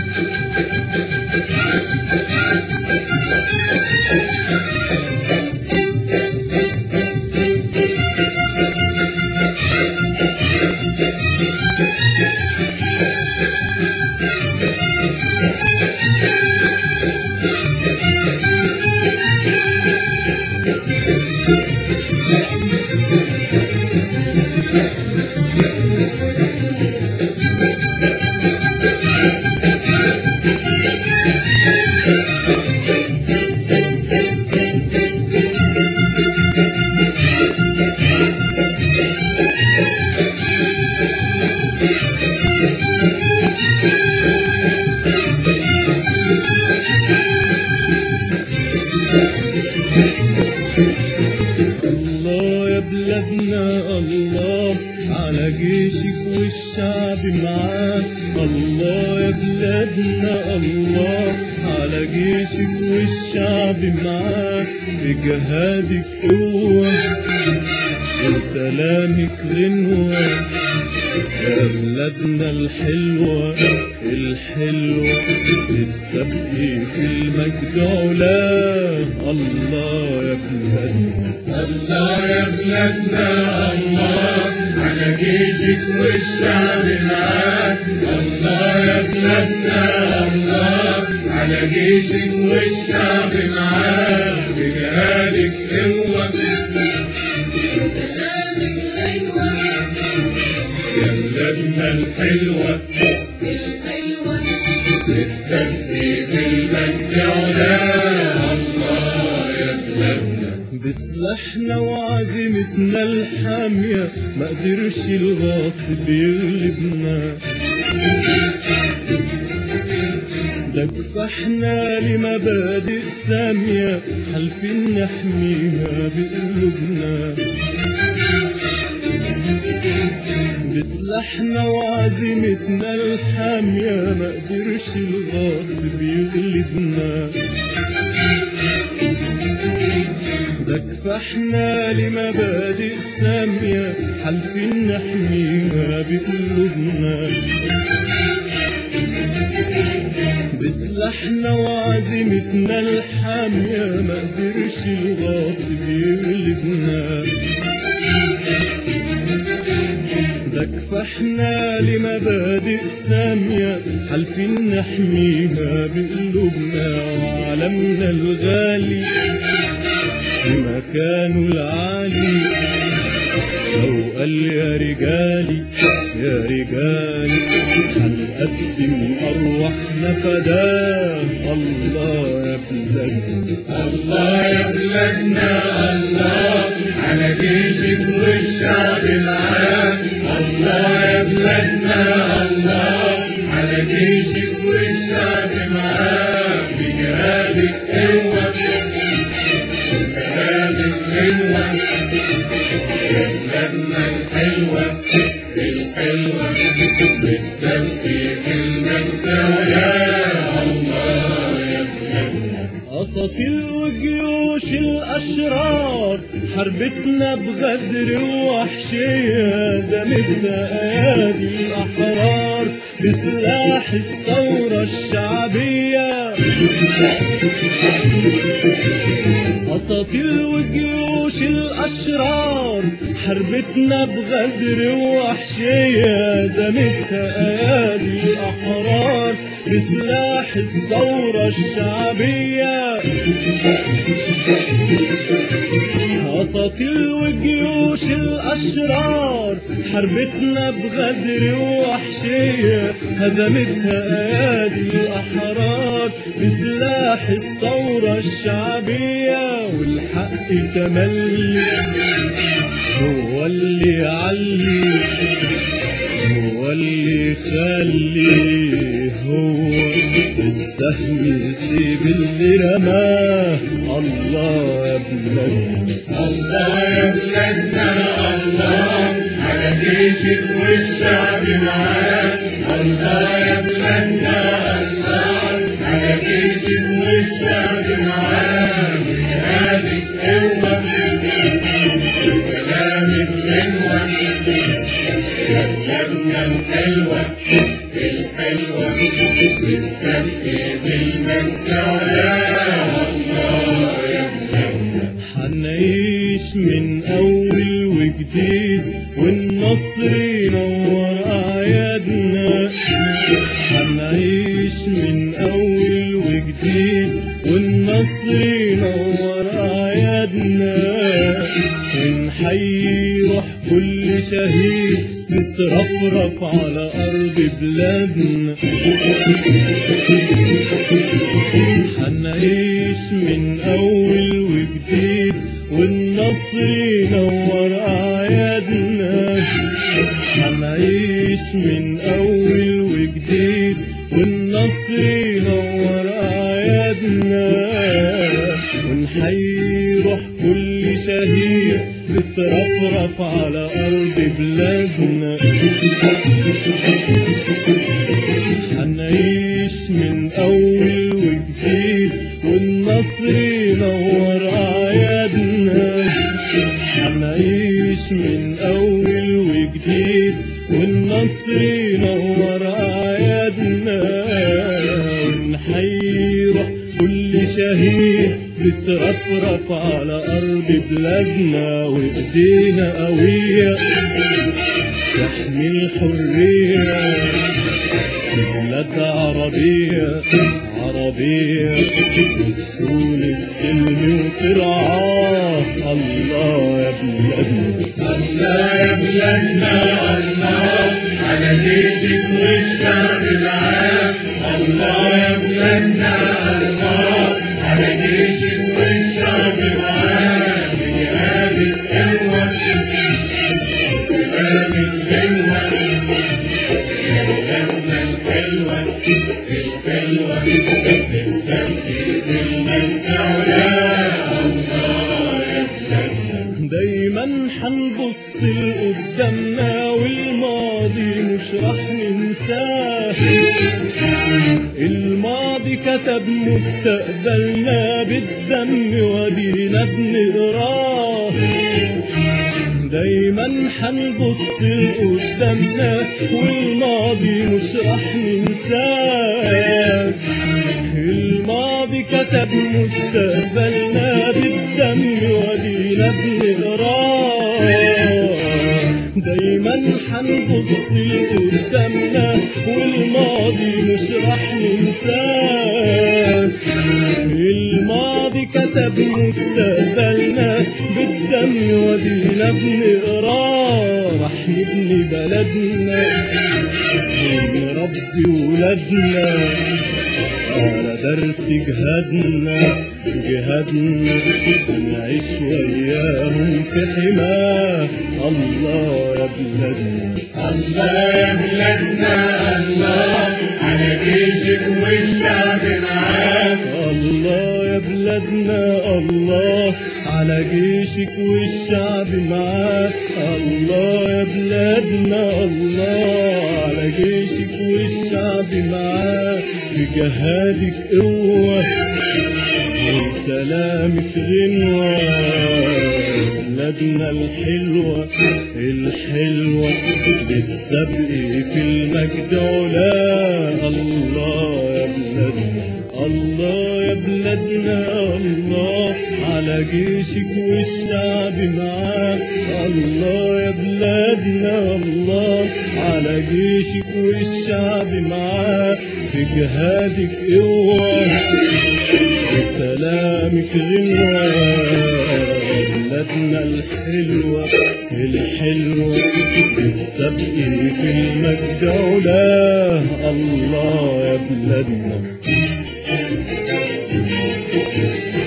الله على جيشك والشعب معاك. الله يا بلادنا الله على جيشك والشعب معاك. في جهادك قوة وسلامك غنوة يا بلادنا الحلوة الحلوة بتسبقي في المجد علاه. الله يا بلادنا الله يا بلادنا الله على جيشك والشعب معاك. الله يا بلادنا الله على جيشك والشعب معاك. في جهادك قوة وسلامك غنوة يا بلادنا الحلوة الحلوة بتسبقي في المجد علاه. الله يا بلادنا بسلاحنا وعزيمتنا الحامية ما قدرش الغاصب يغلبنا. ده كفاحنا لمبادئ سامية حالفين نحميها بقلوبنا. بسلاحنا وعزيمتنا الحامية ما قدرش الغاصب يغلبنا. ده كفاحنا لمبادئ سامية حالفين نحميها بقلوبنا. بسلاحنا وعزيمتنا الحامية ما قدرش الغاصب يغلبنا. ده كفاحنا لمبادئ سامية حالفين نحميها بقلوبنا. وعلمنا الغالي بمكانه العالي لو قال يا رجالي يا رجالي هنقدم أرواحنا فداه. الله يا بلادنا الله يا بلادنا الله على جيشك والشعب معاك. الله يا بلادنا الله على جيشك والشعب معاك. في جهادك قوة وسلامك غنوة يا بلادنا الحلوة الحلوة بتسبقي في المجد علاه. الله يا بلادنا أساطيل وجيوش الأشرار حربتنا بغدر ووحشية. زمتها أيادي الأحرار بسلاح الثورة الشعبية. أساطيل وجيوش الأشرار حربتنا بغدر ووحشية. زمتها أيادي الأحرار بسلاح الثورة الشعبية. أساطيل وجيوش الأشرار حربتنا بغدر ووحشية. هزمتها أيادي الأحرار بسلاح الثورة الشعبية. والحق تملي هو اللي يعلي هو اللي يخلي هو السهم يسيب اللي رماه. الله يا بلادنا الله يا بلادنا الله على جيشك والشعب معاك. الله يا بلادنا الله على جيشك والشعب معاك. جهادك قوة وسلامك غنوة يا بلادنا الحلوة الحلوة بتسبق بالمجد علاها الله يا بلادنا. حنعيش من أول وجديد والنصر ينور أعيادنا. حنعيش من أول وجديد والنصر ينور أعيادنا. ونحيي روح كل شهيد بترفرف على أرض بلادنا. حنعيش من أول وجديد والنصر ينور أعيادنا. حنعيش من أول وجديد والنصر ينور أعيادنا. ونحيي روح كل شهيد بترفرف على أرض بلادنا. حنعيش من أول وجديد والنصر ينور أعيادنا. حنعيش من أول وجديد والنصر ينور أعيادنا. ونحيي روح كل شهيد بترفرف على أرض بلادنا. وإيدينا قوية تحمي الحرية بلاد عربية عربية بتسول السلم وترعاه الله يا بلادنا. الله يا بلادنا الله على جيشك والشعب العام. الله يا بلادنا الله على جيشك والشعب العام. بجهاد القوة سلام الغنوة يا بلادنا الحلوة الحلوة بتسبق بالمجد علاها الله يا بلادنا. دايما حنبص لقدامنا والماضي مش راح ننساه. الماضي كتب مستقبلنا بالدم ودينا بنقراه. دايما حنبص لقدامنا والماضي مش راح ننساه. الماضي كتب مستقبلنا بالدم ودينا بنقراه. دايما حنبص لقدامنا والماضي مش راح ننساه. الماضي كتب مستقبلنا بالدم ودينا بنقراه. راح نبني بلدنا ونربي ولادنا على درس جهادنا جهادنا. نعيش وياهم في حماه الله يا بلادنا. الله يا بلادنا الله على جيشك والشعب معاك. الله يا بلادنا الله على جيشك والشعب معاك. الله يا بلادنا الله على جيشك والشعب معاك. في جهادك قوة وسلامك غنوة. بلادنا الحلوة الحلوة بتسابقي في المجد علا. الله يا بلادنا الله يا بلادنا الله على جيشك والشعب معاك. الله يا بلادنا الله على جيشك والشعب معاك. في جهادك قوة وسلامك غنوة. بلادنا الحلوة الحلوة بتسابقي في المجد علا. الله يا بلادنا.